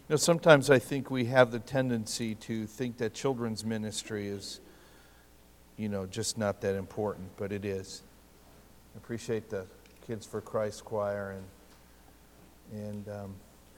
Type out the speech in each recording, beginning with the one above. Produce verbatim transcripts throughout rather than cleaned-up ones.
You know, sometimes I think we have the tendency to think that children's ministry is, you know, just not that important, but it is. I appreciate the Kids for Christ choir, and and um,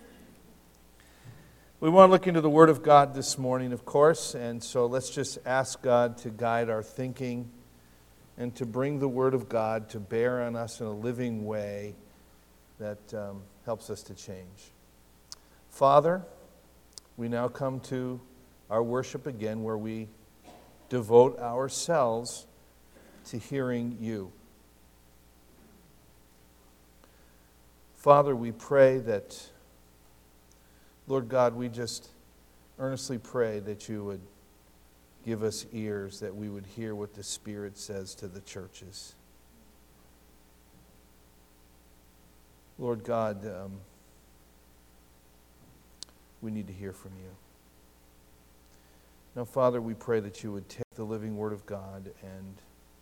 we want to look into the Word of God this morning, of course, and so let's just ask God to guide our thinking and to bring the Word of God to bear on us in a living way that um, helps us to change. Father, we now come to our worship again, where we devote ourselves to hearing you. Father, we pray that, Lord God, we just earnestly pray that you would give us ears, that we would hear what the Spirit says to the churches. Lord God, um, we need to hear from you. Now, Father, we pray that you would take the living Word of God and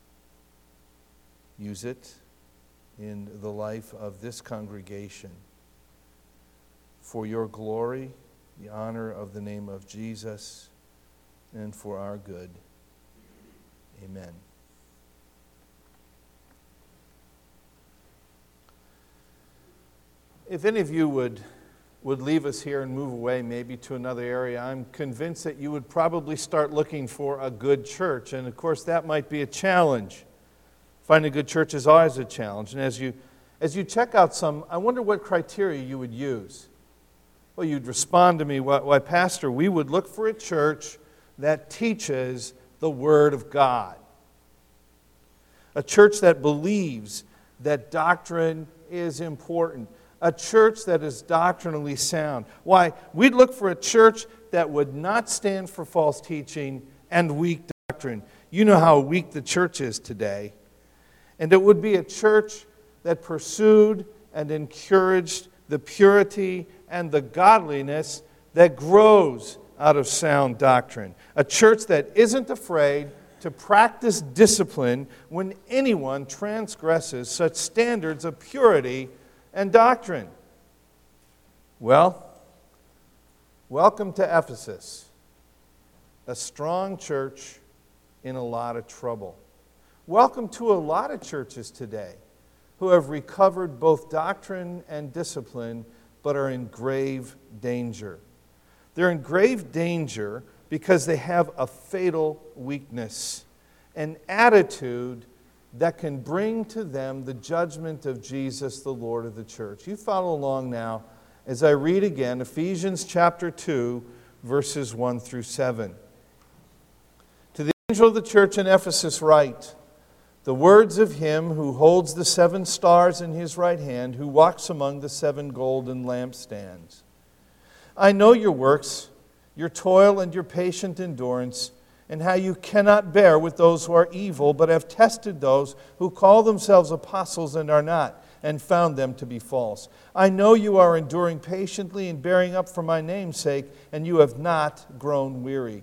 use it in the life of this congregation for your glory, the honor of the name of Jesus, and for our good. Amen. If any of you would would leave us here and move away maybe to another area, I'm convinced that you would probably start looking for a good church. And of course, that might be a challenge. Finding a good church is always a challenge. And as you as you check out some, I wonder what criteria you would use. Well, you'd respond to me, why, why, Pastor, we would look for a church that teaches the Word of God. A church that believes that doctrine is important. A church that is doctrinally sound. Why? We'd look for a church that would not stand for false teaching and weak doctrine. You know how weak the church is today. And it would be a church that pursued and encouraged the purity and the godliness that grows out of sound doctrine. A church that isn't afraid to practice discipline when anyone transgresses such standards of purity and doctrine. Well, welcome to Ephesus, a strong church in a lot of trouble. Welcome to a lot of churches today who have recovered both doctrine and discipline but are in grave danger. They're in grave danger because they have a fatal weakness, an attitude that can bring to them the judgment of Jesus, the Lord of the church. You follow along now as I read again Ephesians chapter two, verses one through seven. To the angel of the church in Ephesus write, the words of him who holds the seven stars in his right hand, who walks among the seven golden lampstands. I know your works, your toil and your patient endurance, and how you cannot bear with those who are evil, but have tested those who call themselves apostles and are not, and found them to be false. I know you are enduring patiently and bearing up for my name's sake, and you have not grown weary.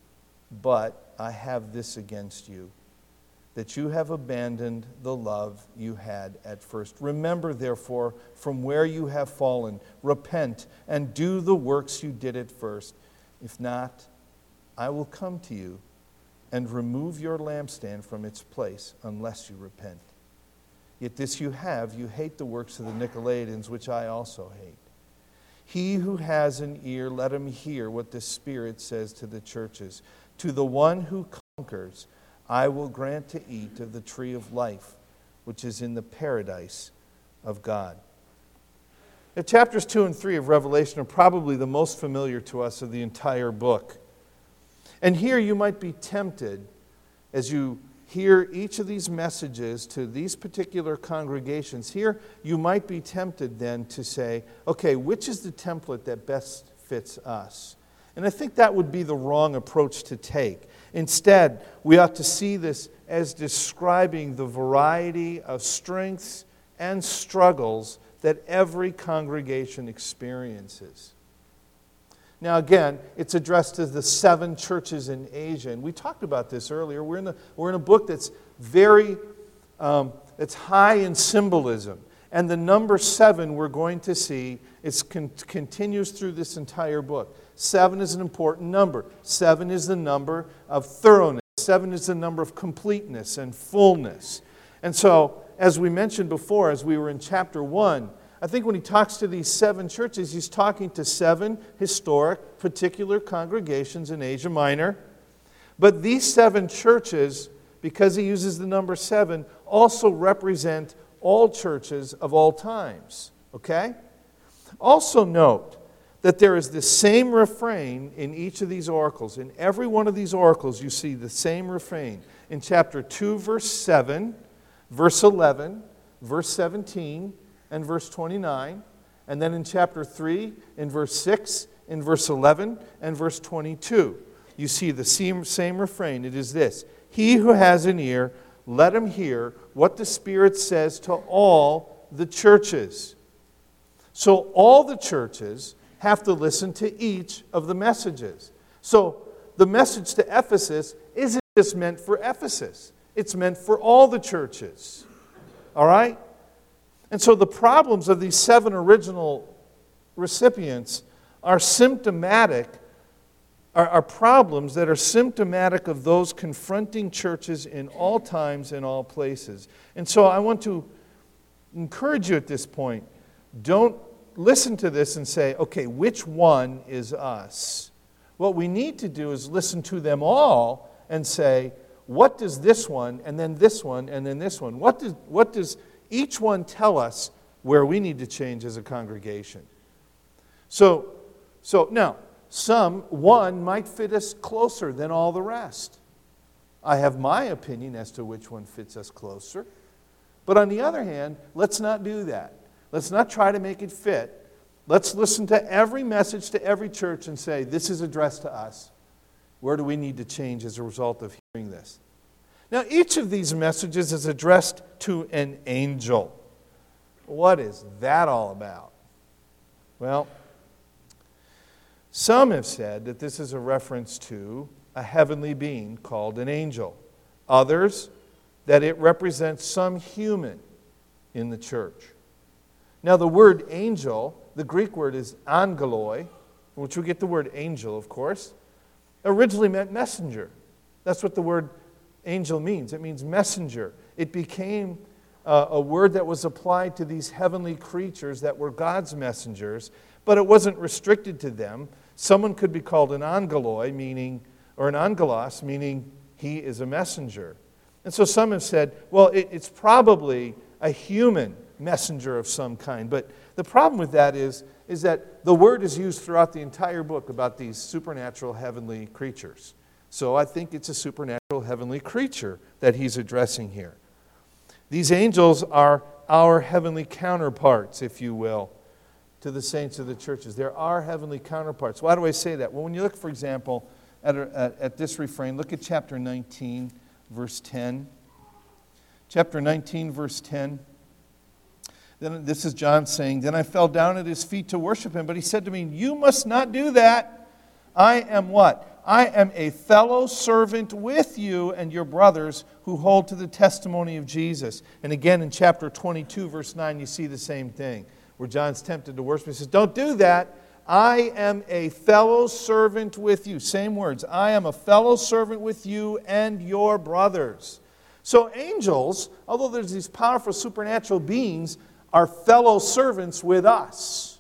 But I have this against you, that you have abandoned the love you had at first. Remember, therefore, from where you have fallen, repent, and do the works you did at first. If not, I will come to you and remove your lampstand from its place unless you repent. Yet this you have, you hate the works of the Nicolaitans, which I also hate. He who has an ear, let him hear what the Spirit says to the churches. To the one who conquers, I will grant to eat of the tree of life, which is in the paradise of God. Now, chapters two and three of Revelation are probably the most familiar to us of the entire book. And here you might be tempted, as you hear each of these messages to these particular congregations, here you might be tempted then to say, okay, which is the template that best fits us? And I think that would be the wrong approach to take. Instead, we ought to see this as describing the variety of strengths and struggles that every congregation experiences. Now again, it's addressed to the seven churches in Asia, and we talked about this earlier. We're in a, we're in a book that's very, um, it's high in symbolism. And the number seven we're going to see, it con- continues through this entire book. Seven is an important number. Seven is the number of thoroughness. Seven is the number of completeness and fullness. And so, as we mentioned before, as we were in chapter one, I think when he talks to these seven churches, he's talking to seven historic, particular congregations in Asia Minor. But these seven churches, because he uses the number seven, also represent all churches of all times. Okay? Also note that there is the same refrain in each of these oracles. In every one of these oracles, you see the same refrain. In chapter two, verse seven, verse eleven, verse seventeen, and verse twenty-nine. And then in chapter three, in verse six, in verse eleven, and verse twenty-two. You see the same, same refrain. It is this: he who has an ear, let him hear what the Spirit says to all the churches. So all the churches have to listen to each of the messages. So the message to Ephesus isn't just meant for Ephesus. It's meant for all the churches. All right? And so the problems of these seven original recipients are symptomatic, are, are problems that are symptomatic of those confronting churches in all times and all places. And so I want to encourage you at this point, don't listen to this and say, okay, which one is us? What we need to do is listen to them all and say, what does this one, and then this one, and then this one, what does, what does each one tell us where we need to change as a congregation? So, so now, some, one might fit us closer than all the rest. I have my opinion as to which one fits us closer. But on the other hand, let's not do that. Let's not try to make it fit. Let's listen to every message to every church and say, this is addressed to us. Where do we need to change as a result of hearing this? Now, each of these messages is addressed to an angel. What is that all about? Well, some have said that this is a reference to a heavenly being called an angel. Others, that it represents some human in the church. Now, the word angel, the Greek word is angeloi, from which we get the word angel, of course, originally meant messenger. That's what the word angel means. It means messenger. It became uh, a word that was applied to these heavenly creatures that were God's messengers, but it wasn't restricted to them. Someone could be called an angeloi, meaning, or an angelos, meaning he is a messenger. And so some have said, well, it, it's probably a human messenger of some kind. But the problem with that is, is that the word is used throughout the entire book about these supernatural heavenly creatures. So I think it's a supernatural heavenly creature that he's addressing here. These angels are our heavenly counterparts, if you will, to the saints of the churches. There are heavenly counterparts. Why do I say that? Well, when you look, for example, at, at, at this refrain, look at chapter nineteen, verse ten. Chapter nineteen, verse ten. Then this is John saying, then I fell down at his feet to worship him, but he said to me, you must not do that. I am what? I am a fellow servant with you and your brothers who hold to the testimony of Jesus. And again in chapter twenty-two, verse nine, you see the same thing, where John's tempted to worship. He says, don't do that. I am a fellow servant with you. Same words. I am a fellow servant with you and your brothers. So angels, although there's these powerful supernatural beings, are fellow servants with us.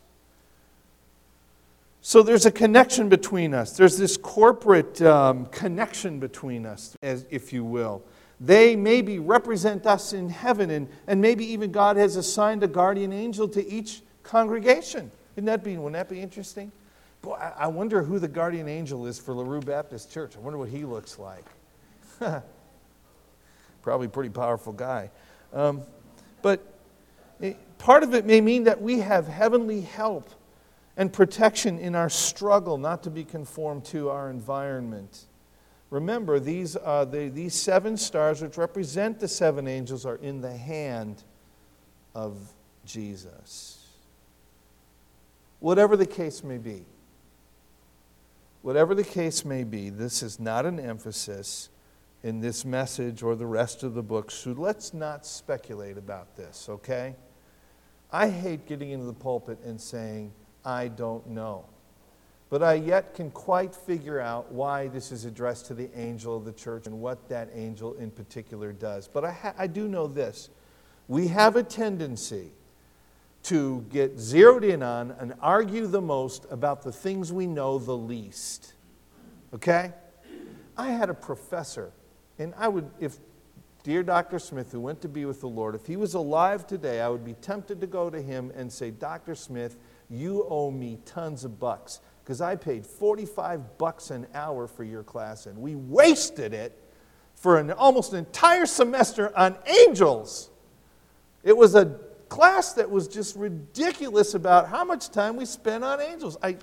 So there's a connection between us. There's this corporate um, connection between us, as, if you will. They maybe represent us in heaven, and, and maybe even God has assigned a guardian angel to each congregation. Wouldn't that be, wouldn't that be interesting? Boy, I, I wonder who the guardian angel is for LaRue Baptist Church. I wonder what he looks like. Probably a pretty powerful guy. Um, but part of it may mean that we have heavenly help and protection in our struggle not to be conformed to our environment. Remember, these, uh, the, these seven stars, which represent the seven angels, are in the hand of Jesus. Whatever the case may be, whatever the case may be, this is not an emphasis in this message or the rest of the book, so let's not speculate about this, okay? I hate getting into the pulpit and saying, I don't know. But I yet can quite figure out why this is addressed to the angel of the church and what that angel in particular does. But I, ha- I do know this. We have a tendency to get zeroed in on and argue the most about the things we know the least. Okay? I had a professor, and I would, if dear Doctor Smith, who went to be with the Lord, if he was alive today, I would be tempted to go to him and say, Doctor Smith, you owe me tons of bucks, because I paid forty-five bucks an hour for your class, and we wasted it for an almost an entire semester on angels. It was a class that was just ridiculous about how much time we spent on angels. I,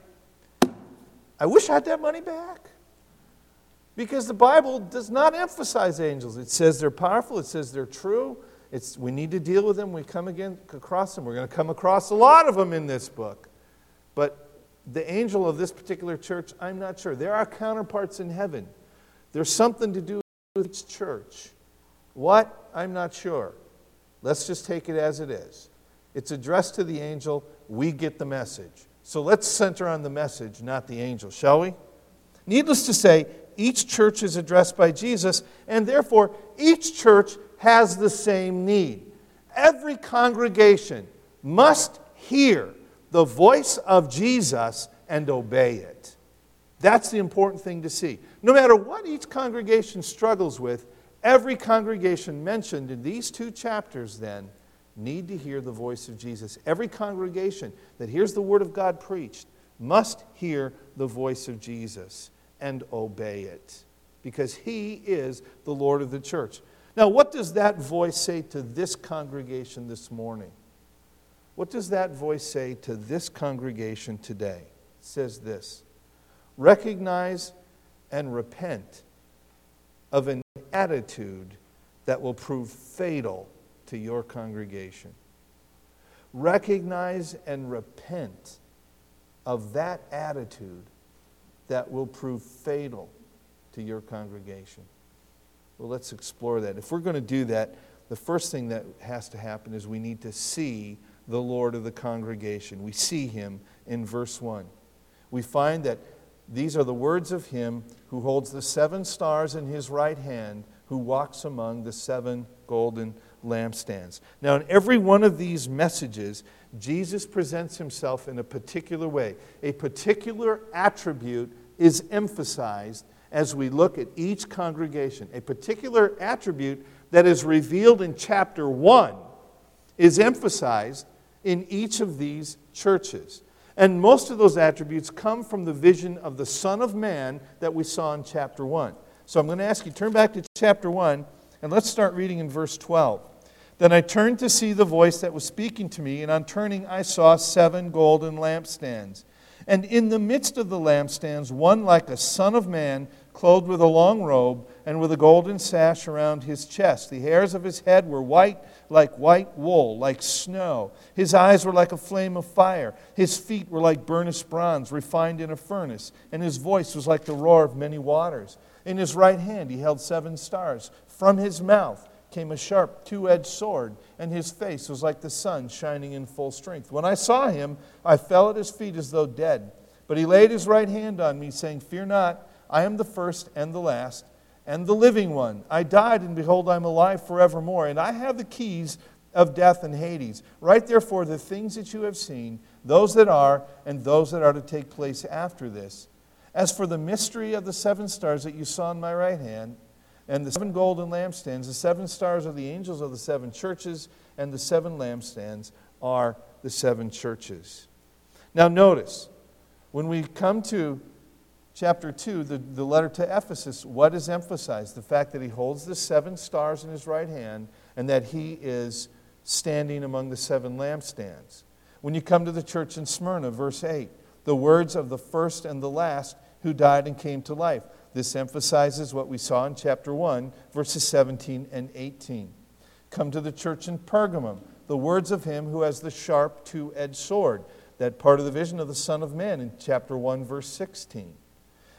I wish I had that money back. Because the Bible does not emphasize angels. It says they're powerful. It says they're true. It's, we need to deal with them. We come again across them. We're going to come across a lot of them in this book. But the angel of this particular church, I'm not sure. There are counterparts in heaven. There's something to do with its church. What? I'm not sure. Let's just take it as it is. It's addressed to the angel. We get the message. So let's center on the message, not the angel, shall we? Needless to say, each church is addressed by Jesus, and therefore each church has the same need. Every congregation must hear the voice of Jesus and obey it. That's the important thing to see. No matter what each congregation struggles with, every congregation mentioned in these two chapters then need to hear the voice of Jesus. Every congregation that hears the Word of God preached must hear the voice of Jesus and obey it, because He is the Lord of the church. Now, what does that voice say to this congregation this morning? What does that voice say to this congregation today? It says this: recognize and repent of an attitude that will prove fatal to your congregation. Recognize and repent of that attitude that will prove fatal to your congregation. Well, let's explore that. If we're going to do that, the first thing that has to happen is we need to see the Lord of the congregation. We see Him in verse one. We find that these are the words of Him who holds the seven stars in His right hand, who walks among the seven golden lampstands. Now, in every one of these messages, Jesus presents Himself in a particular way. A particular attribute is emphasized as we look at each congregation. A particular attribute that is revealed in chapter one is emphasized in each of these churches. And most of those attributes come from the vision of the Son of Man that we saw in chapter one. So I'm going to ask you, turn back to chapter one, and let's start reading in verse twelve. Then I turned to see the voice that was speaking to me, and on turning I saw seven golden lampstands. And in the midst of the lampstands, one like a son of man, clothed with a long robe, and with a golden sash around his chest. The hairs of his head were white, like white wool, like snow. His eyes were like a flame of fire. His feet were like burnished bronze, refined in a furnace. And his voice was like the roar of many waters. In his right hand he held seven stars. From his mouth came a sharp two-edged sword, and his face was like the sun shining in full strength. When I saw him, I fell at his feet as though dead. But he laid his right hand on me, saying, Fear not, I am the first and the last, and the living one. I died, and behold, I am alive forevermore, and I have the keys of death and Hades. Write therefore the things that you have seen, those that are, and those that are to take place after this. As for the mystery of the seven stars that you saw in my right hand, and the seven golden lampstands, the seven stars are the angels of the seven churches, and the seven lampstands are the seven churches. Now notice, when we come to chapter two, the, the letter to Ephesus, what is emphasized? The fact that he holds the seven stars in his right hand, and that he is standing among the seven lampstands. When you come to the church in Smyrna, verse eight, the words of the first and the last who died and came to life. This emphasizes what we saw in chapter one, verses seventeen and eighteen. Come to the church in Pergamum, the words of him who has the sharp two-edged sword, that part of the vision of the Son of Man in chapter one, verse sixteen.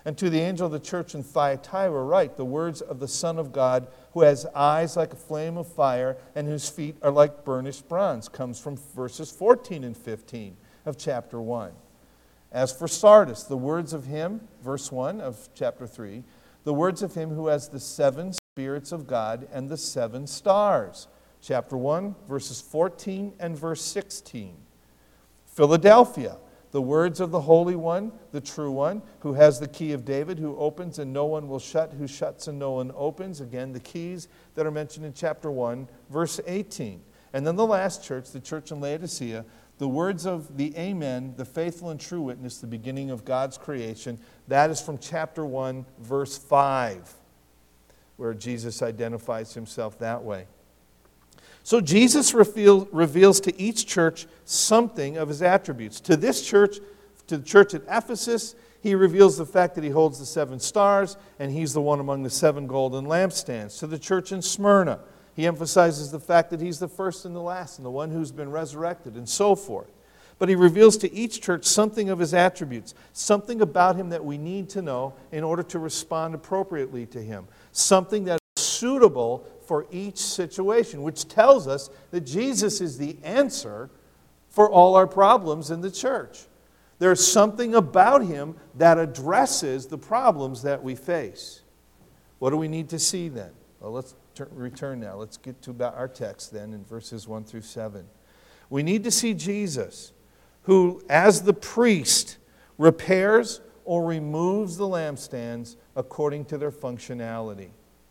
And to the angel of the church in Thyatira write the words of the Son of God, who has eyes like a flame of fire and whose feet are like burnished bronze. Comes from verses fourteen and fifteen of chapter one. As for Sardis, the words of him, verse one of chapter three, the words of him who has the seven spirits of God and the seven stars. Chapter one, verses fourteen and verse sixteen. Philadelphia, the words of the Holy One, the true One, who has the key of David, who opens and no one will shut, who shuts and no one opens. Again, the keys that are mentioned in chapter one, verse eighteen. And then the last church, the church in Laodicea, the words of the Amen, the faithful and true witness, the beginning of God's creation. That is from chapter one, verse five, where Jesus identifies himself that way. So Jesus reveal, reveals to each church something of his attributes. To this church, to the church at Ephesus, he reveals the fact that he holds the seven stars and he's the one among the seven golden lampstands. To the church in Smyrna, he emphasizes the fact that he's the first and the last and the one who's been resurrected and so forth. But he reveals to each church something of his attributes, something about him that we need to know in order to respond appropriately to him, something that is suitable for each situation, which tells us that Jesus is the answer for all our problems in the church. There's something about him that addresses the problems that we face. What do we need to see then? Well, let's turn, return now. Let's get to about our text then in verses one through seven. We need to see Jesus, who, as the priest, repairs or removes the lampstands according to their functionality.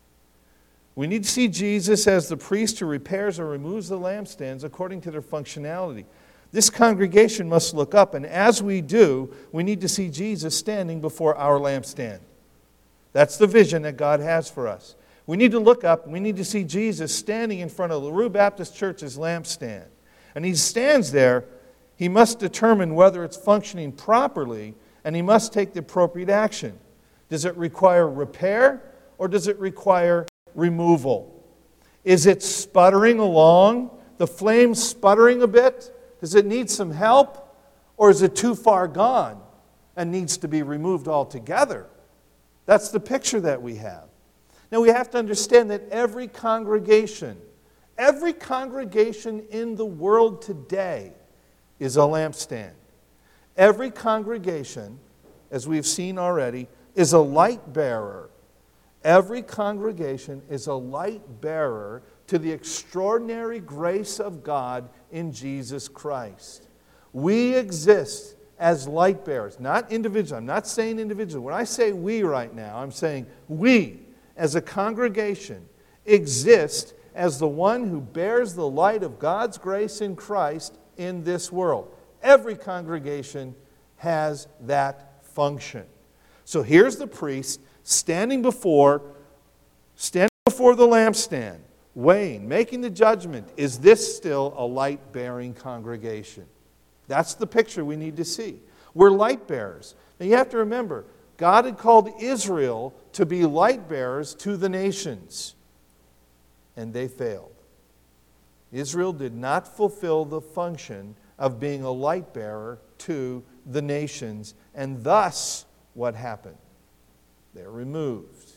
We need to see Jesus as the priest who repairs or removes the lampstands according to their functionality. This congregation must look up, and as we do, we need to see Jesus standing before our lampstand. That's the vision that God has for us. We need to look up, and we need to see Jesus standing in front of LaRue Baptist Church's lampstand. And he stands there. He must determine whether it's functioning properly, and he must take the appropriate action. Does it require repair, or does it require removal? Is it sputtering along? The flame sputtering a bit? Does it need some help? Or is it too far gone and needs to be removed altogether? That's the picture that we have. Now we have to understand that every congregation, every congregation in the world today is a lampstand. Every congregation, as we've seen already, is a light bearer. Every congregation is a light bearer to the extraordinary grace of God in Jesus Christ. We exist as light bearers, not individual. I'm not saying individual. When I say we right now, I'm saying we, as a congregation, exist as the one who bears the light of God's grace in Christ in this world. Every congregation has that function. So here's the priest standing before, standing before the lampstand, weighing, making the judgment. Is this still a light-bearing congregation? That's the picture we need to see. We're light bearers. Now you have to remember, God had called Israel to be light bearers to the nations, and they failed. Israel did not fulfill the function of being a light bearer to the nations, and thus what happened? They're removed.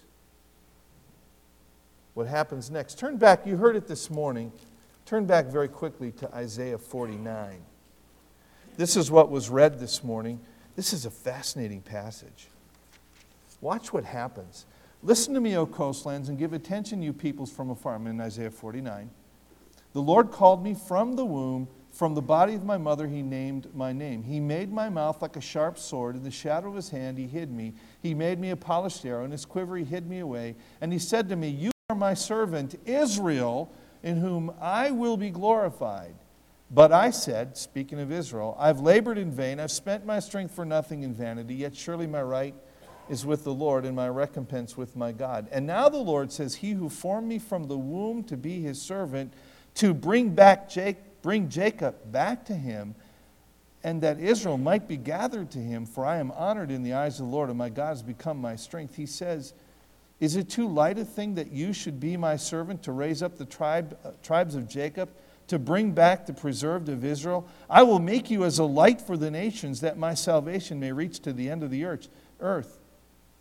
What happens next? Turn back, you heard it this morning. Turn back very quickly to Isaiah forty-nine. This is what was read this morning. This is a fascinating passage. Watch what happens. Listen to me, O coastlands, and give attention, you peoples from afar. I'm in Isaiah forty-nine. The Lord called me from the womb. From the body of my mother he named my name. He made my mouth like a sharp sword. In the shadow of his hand he hid me. He made me a polished arrow. In his quiver he hid me away. And he said to me, you are my servant Israel, in whom I will be glorified. But I said, speaking of Israel, I've labored in vain. I've spent my strength for nothing in vanity. Yet surely my right is with the Lord, and my recompense with my God. And now the Lord says, he who formed me from the womb to be his servant, to bring back Jacob, bring Jacob back to him, and that Israel might be gathered to him, for I am honored in the eyes of the Lord, and my God has become my strength. He says, is it too light a thing that you should be my servant to raise up the tribe, uh, tribes of Jacob, to bring back the preserved of Israel? I will make you as a light for the nations, that my salvation may reach to the end of the earth.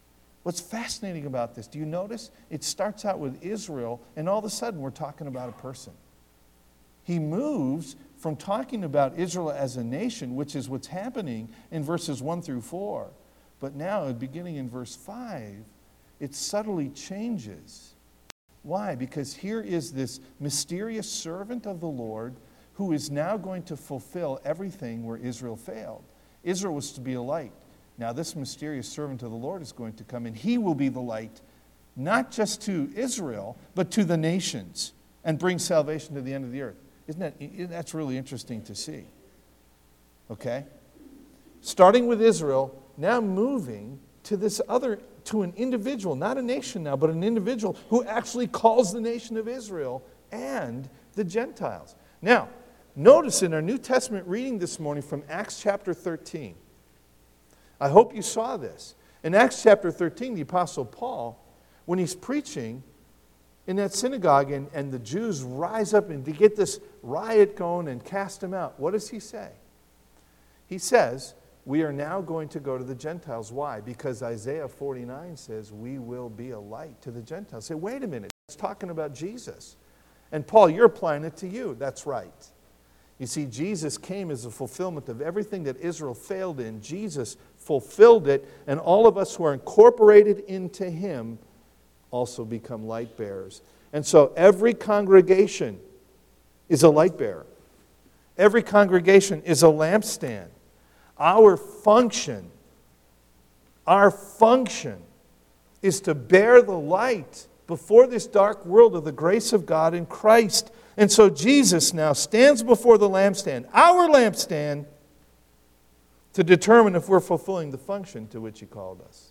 What's fascinating about this, do you notice? It starts out with Israel, and all of a sudden we're talking about a person. He moves from talking about Israel as a nation, which is what's happening in verses one through four. But now, beginning in verse five, it subtly changes. Why? Because here is this mysterious servant of the Lord who is now going to fulfill everything where Israel failed. Israel was to be a light. Now this mysterious servant of the Lord is going to come, and he will be the light, not just to Israel, but to the nations, and bring salvation to the end of the earth. Isn't that, that's really interesting to see. Okay? Starting with Israel, now moving to this other, to an individual, not a nation now, but an individual who actually calls the nation of Israel and the Gentiles. Now, notice in our New Testament reading this morning from Acts chapter thirteen, I hope you saw this. In Acts chapter thirteen, the Apostle Paul, when he's preaching in that synagogue and, and the Jews rise up and to get this riot going and cast him out, what does he say? He says, we are now going to go to the Gentiles. Why? Because Isaiah forty-nine says we will be a light to the Gentiles. Say, wait a minute, it's talking about Jesus. And Paul, you're applying it to you. That's right. You see, Jesus came as a fulfillment of everything that Israel failed in. Jesus fulfilled it, and all of us who are incorporated into him also become light bearers. And so every congregation is a light bearer. Every congregation is a lampstand. Our function, our function is to bear the light before this dark world of the grace of God in Christ. And so Jesus now stands before the lampstand, our lampstand, to determine if we're fulfilling the function to which he called us.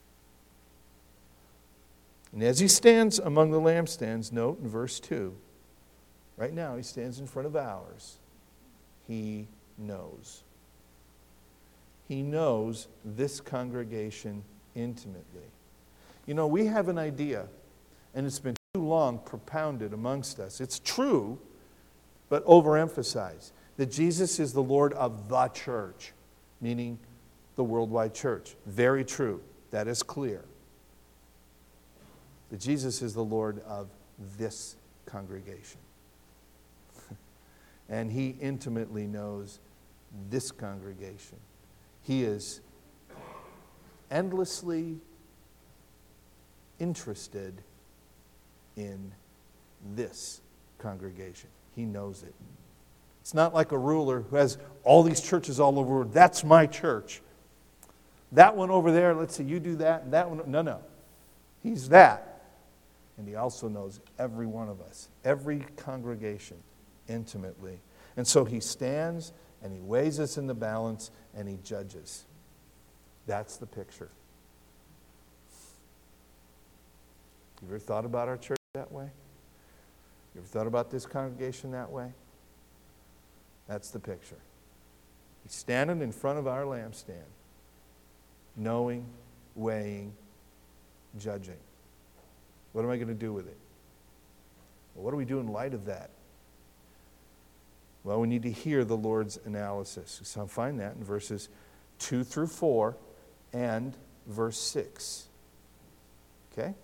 And as he stands among the lampstands, note in verse two, right now he stands in front of ours. He knows. He knows this congregation intimately. You know, we have an idea, and it's been too long propounded amongst us. It's true, but overemphasized, that Jesus is the Lord of the church, meaning the worldwide church. Very true. That is clear. That Jesus is the Lord of this congregation. And he intimately knows this congregation. He is endlessly interested in this congregation. He knows it. It's not like a ruler who has all these churches all over the world. That's my church. That one over there, let's see, you do that, and that one. No, no. He's that. And he also knows every one of us, every congregation intimately. And so he stands and he weighs us in the balance and he judges. That's the picture. You ever thought about our church that way? You ever thought about this congregation that way? That's the picture. He's standing in front of our lampstand, knowing, weighing, judging. What am I going to do with it? Well, what do we do in light of that? Well, we need to hear the Lord's analysis. So find that in verses two through four and verse six. Okay?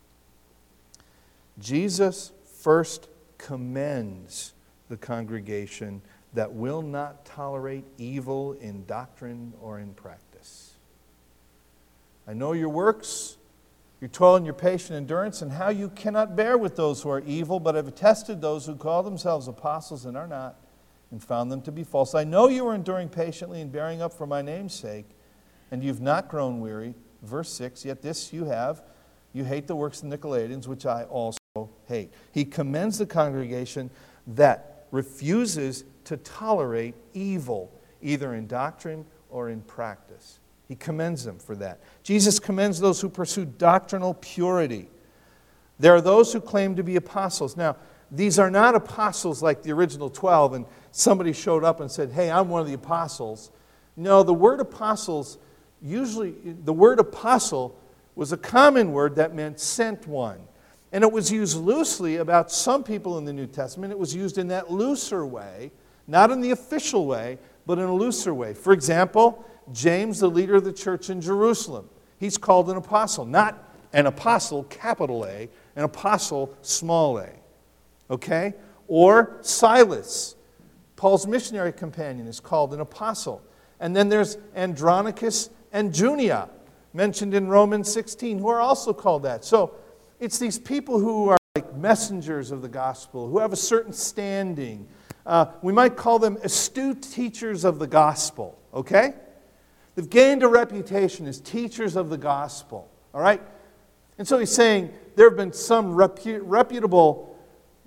Jesus first commends the congregation that will not tolerate evil in doctrine or in practice. I know your works, your toil and your patient endurance, and how you cannot bear with those who are evil, but have tested those who call themselves apostles and are not, and found them to be false. I know you are enduring patiently and bearing up for my name's sake, and you've not grown weary. Verse six, yet this you have, you hate the works of the Nicolaitans, which I also hate. He commends the congregation that refuses to tolerate evil, either in doctrine or in practice. He commends them for that. Jesus commends those who pursue doctrinal purity. There are those who claim to be apostles. Now, these are not apostles like the original twelve, and somebody showed up and said, hey, I'm one of the apostles. No, the word apostles, usually, the word apostle was a common word that meant sent one. And it was used loosely about some people in the New Testament. It was used in that looser way, not in the official way, but in a looser way. For example, James, the leader of the church in Jerusalem, He's called an apostle, not an apostle, capital A, an apostle, small a. Okay? Or Silas, Paul's missionary companion, is called an apostle. And then there's Andronicus and Junia, mentioned in Romans sixteen, who are also called that. So it's these people who are like messengers of the gospel, who have a certain standing. Uh, we might call them astute teachers of the gospel, okay? They've gained a reputation as teachers of the gospel, all right? And so he's saying there have been some repu- reputable,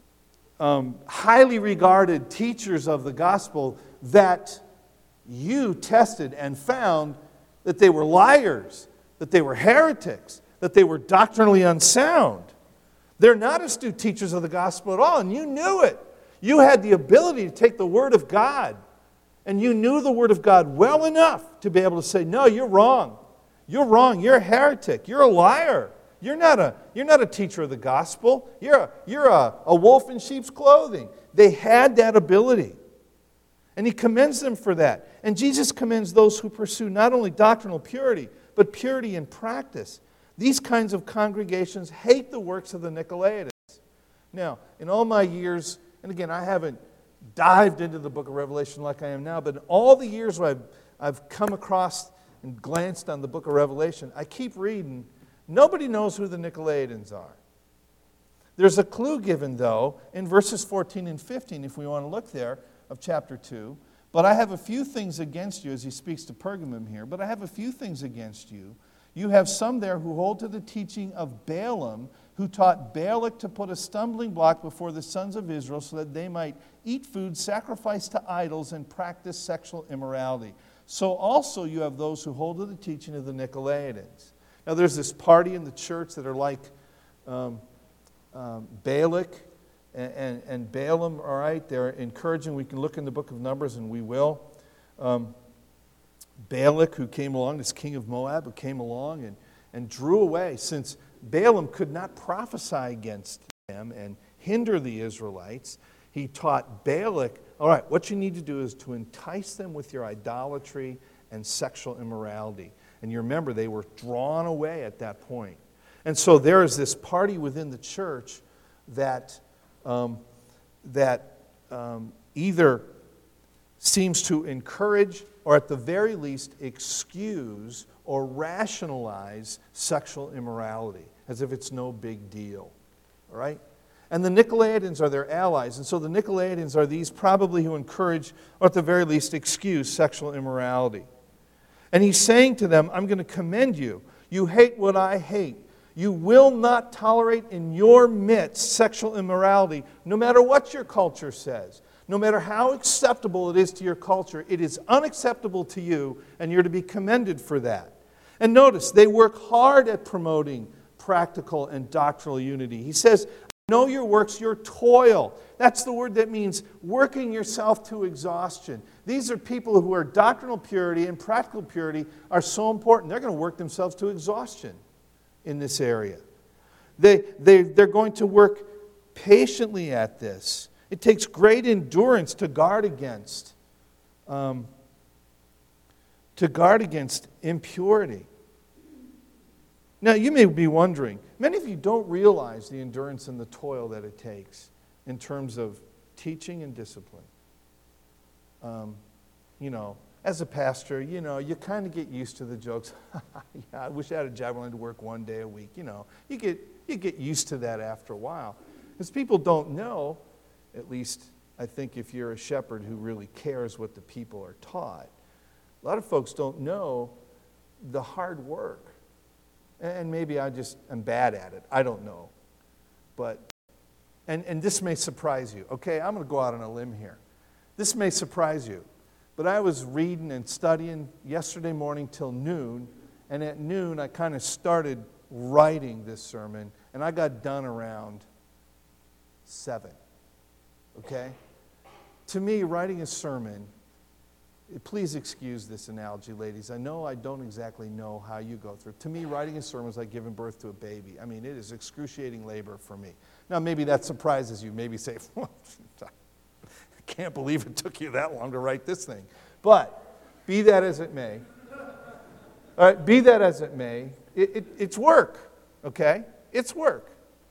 um, highly regarded teachers of the gospel that you tested and found that they were liars, that they were heretics, that they were doctrinally unsound. They're not astute teachers of the gospel at all, and you knew it. You had the ability to take the Word of God, and you knew the Word of God well enough to be able to say, no, you're wrong. You're wrong. You're a heretic. You're a liar. You're not a, you're not a teacher of the gospel. You're, a, you're a, a wolf in sheep's clothing. They had that ability. And he commends them for that. And Jesus commends those who pursue not only doctrinal purity, but purity in practice. These kinds of congregations hate the works of the Nicolaitans. Now, in all my years, and again, I haven't dived into the book of Revelation like I am now, but in all the years where I've, I've come across and glanced on the book of Revelation, I keep reading. Nobody knows who the Nicolaitans are. There's a clue given, though, in verses fourteen and fifteen, if we want to look there, of chapter two. But I have a few things against you, as he speaks to Pergamum here, but I have a few things against you. You have some there who hold to the teaching of Balaam, who taught Balak to put a stumbling block before the sons of Israel so that they might eat food sacrificed to idols and practice sexual immorality. So also you have those who hold to the teaching of the Nicolaitans. Now there's this party in the church that are like um, um, Balak and, and, and Balaam, all right? They're encouraging. We can look in the book of Numbers, and we will. Um, Balak, who came along, this king of Moab, who came along and, and drew away, since Balaam could not prophesy against them and hinder the Israelites, he taught Balak, all right, what you need to do is to entice them with your idolatry and sexual immorality. And you remember, they were drawn away at that point. And so there is this party within the church that, um, that um, either seems to encourage or at the very least excuse or rationalize sexual immorality as if it's no big deal. All right? And the Nicolaitans are their allies. And so the Nicolaitans are these probably who encourage, or at the very least excuse, sexual immorality. And he's saying to them, I'm going to commend you. You hate what I hate. You will not tolerate in your midst sexual immorality, no matter what your culture says. No matter how acceptable it is to your culture, it is unacceptable to you, and you're to be commended for that. And notice, they work hard at promoting practical and doctrinal unity. He says, know your works, your toil. That's the word that means working yourself to exhaustion. These are people who are doctrinal purity and practical purity are so important. They're going to work themselves to exhaustion in this area. They, they, they're going to work patiently at this. It takes great endurance to guard against, um, to guard against impurity. Now, you may be wondering, many of you don't realize the endurance and the toil that it takes in terms of teaching and discipline. Um, you know, as a pastor, you know, you kind of get used to the jokes. Yeah, I wish I had a job where I had to work one day a week. You know, you get you get used to that after a while, because people don't know. At least, I think if you're a shepherd who really cares what the people are taught, a lot of folks don't know the hard work. And maybe I just am bad at it. I don't know. But, and, and this may surprise you. Okay, I'm going to go out on a limb here. This may surprise you. But I was reading and studying yesterday morning till noon, and at noon I kind of started writing this sermon, and I got done around seven. Okay? To me, writing a sermon, please excuse this analogy, ladies. I know I don't exactly know how you go through it. To me, writing a sermon is like giving birth to a baby. I mean, it is excruciating labor for me. Now, maybe that surprises you. Maybe say, I can't believe it took you that long to write this thing. But be that as it may, all right, be that as it may, It, it, it's work, okay? It's work.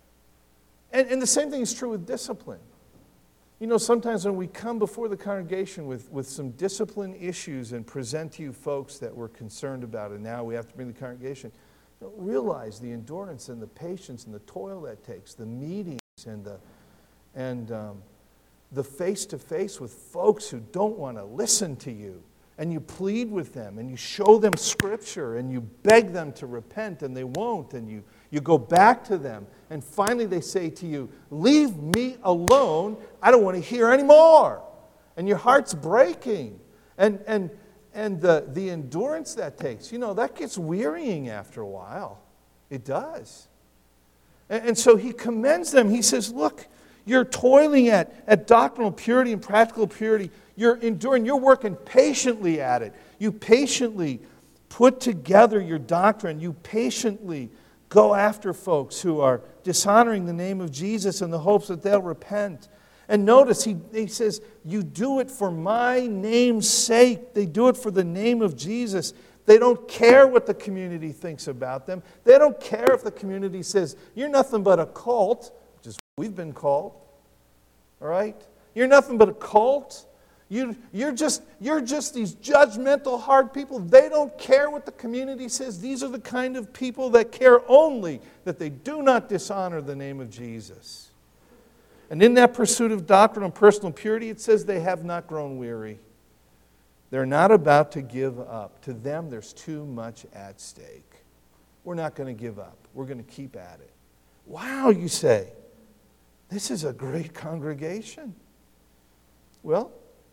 And, and the same thing is true with discipline. You know, sometimes when we come before the congregation with, with some discipline issues and present to you folks that we're concerned about, and now we have to bring the congregation, you know, realize the endurance and the patience and the toil that takes, the meetings and the and um, the face-to-face with folks who don't want to listen to you. And you plead with them, and you show them Scripture, and you beg them to repent, and they won't, and you, you go back to them, and finally they say to you, leave me alone, I don't want to hear anymore. And your heart's breaking. And, and, and the, the endurance that takes, you know, that gets wearying after a while. It does. And, and so he commends them. He says, look, you're toiling at, at doctrinal purity and practical purity. You're enduring, you're working patiently at it. You patiently put together your doctrine. You patiently go after folks who are dishonoring the name of Jesus in the hopes that they'll repent. And notice, he, he says, you do it for my name's sake. They do it for the name of Jesus. They don't care what the community thinks about them. They don't care if the community says, you're nothing but a cult, which is what we've been called. All right? You're nothing but a cult. You, you're, just, you're just these judgmental, hard people. They don't care what the community says. These are the kind of people that care only that they do not dishonor the name of Jesus. And in that pursuit of doctrine and personal purity, it says they have not grown weary. They're not about to give up. To them, there's too much at stake. We're not going to give up. We're going to keep at it. Wow, you say, this is a great congregation. Well,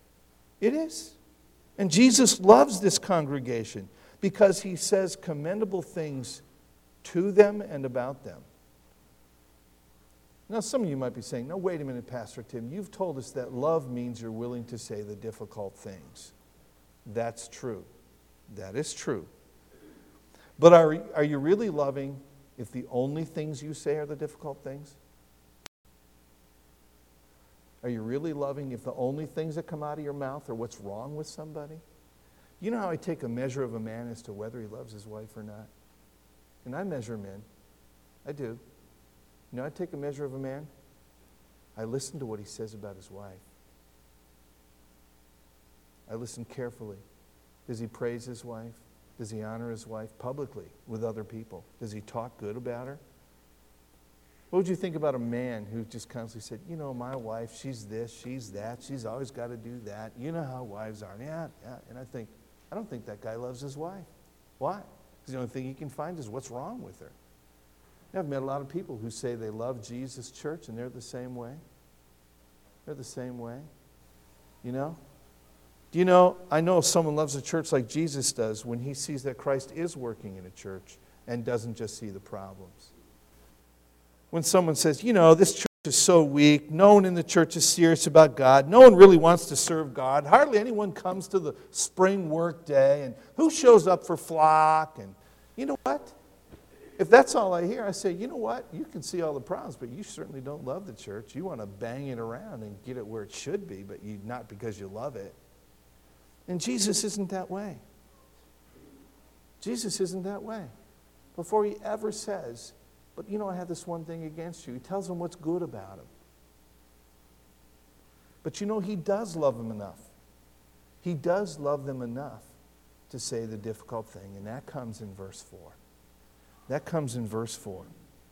it is. And Jesus loves this congregation because he says commendable things to them and about them. Now, some of you might be saying, no, wait a minute, Pastor Tim. You've told us that love means you're willing to say the difficult things. That's true. That is true. But are, are you really loving if the only things you say are the difficult things? Are you really loving if the only things that come out of your mouth are what's wrong with somebody? You know how I take a measure of a man as to whether he loves his wife or not? And I measure men. I do. You know, I take a measure of a man. I listen to what he says about his wife. I listen carefully. Does he praise his wife? Does he honor his wife publicly with other people? Does he talk good about her? What would you think about a man who just constantly said, you know, my wife, she's this, she's that, she's always got to do that. You know how wives are. Yeah, yeah. And I think, I don't think that guy loves his wife. Why? Because the only thing he can find is what's wrong with her. I've met a lot of people who say they love Jesus' church, and they're the same way. They're the same way. You know? Do you know, I know if someone loves a church like Jesus does when he sees that Christ is working in a church and doesn't just see the problems. When someone says, you know, this church is so weak, no one in the church is serious about God, no one really wants to serve God, hardly anyone comes to the spring work day, and who shows up for flock, and you know what? If that's all I hear, I say, you know what? You can see all the problems, but you certainly don't love the church. You want to bang it around and get it where it should be, but you not because you love it. And Jesus isn't that way. Jesus isn't that way. Before he ever says, but you know, I have this one thing against you. He tells them what's good about him. But you know, he does love them enough. He does love them enough to say the difficult thing, and that comes in verse four. That comes in verse four.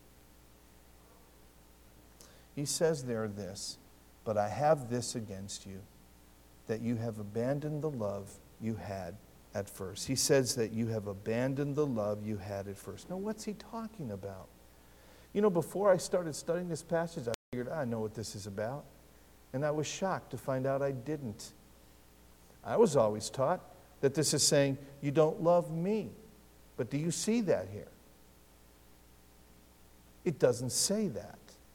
He says there this, but I have this against you, that you have abandoned the love you had at first. He says that you have abandoned the love you had at first. Now, what's he talking about? You know, before I started studying this passage, I figured, I know what this is about. And I was shocked to find out I didn't. I was always taught that this is saying, you don't love me. But do you see that here? It doesn't say that.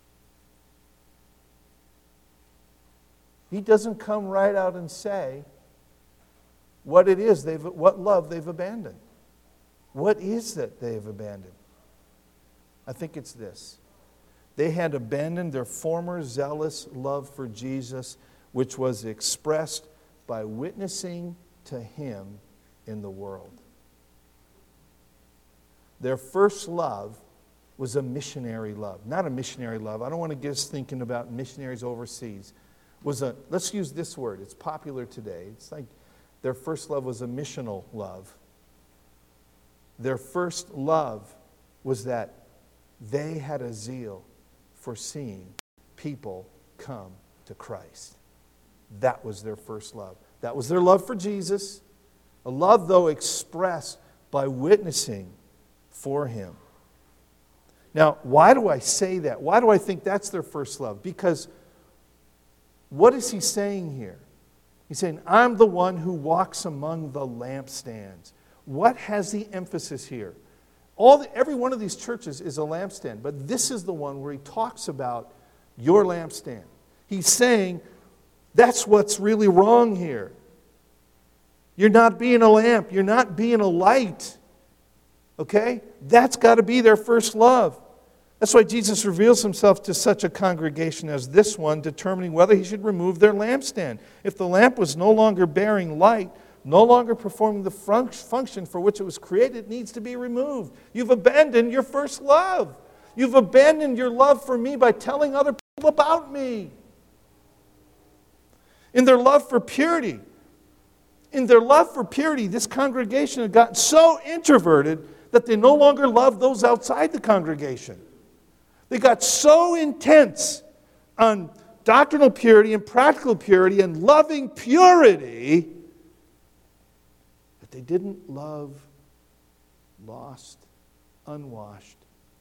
He doesn't come right out and say what it is, they've, what love they've abandoned. What is it they have abandoned? I think it's this. They had abandoned their former zealous love for Jesus, which was expressed by witnessing to him in the world. Their first love was a missionary love. Not a missionary love. I don't want to get us thinking about missionaries overseas. Was a, let's use this word. It's popular today. It's like their first love was a missional love. Their first love was that they had a zeal for seeing people come to Christ. That was their first love. That was their love for Jesus. A love, though, expressed by witnessing for Him. Now, why do I say that? Why do I think that's their first love? Because what is He saying here? He's saying, I'm the one who walks among the lampstands. What has the emphasis here? All the, every one of these churches is a lampstand, but this is the one where he talks about your lampstand. He's saying, that's what's really wrong here. You're not being a lamp. You're not being a light. Okay? That's got to be their first love. That's why Jesus reveals Himself to such a congregation as this one, determining whether He should remove their lampstand. If the lamp was no longer bearing light, no longer performing the function for which it was created, it needs to be removed. You've abandoned your first love. You've abandoned your love for me by telling other people about me. In their love for purity, in their love for purity, this congregation had gotten so introverted that they no longer loved those outside the congregation. They got so intense on doctrinal purity and practical purity and loving purity that they didn't love lost, unwashed,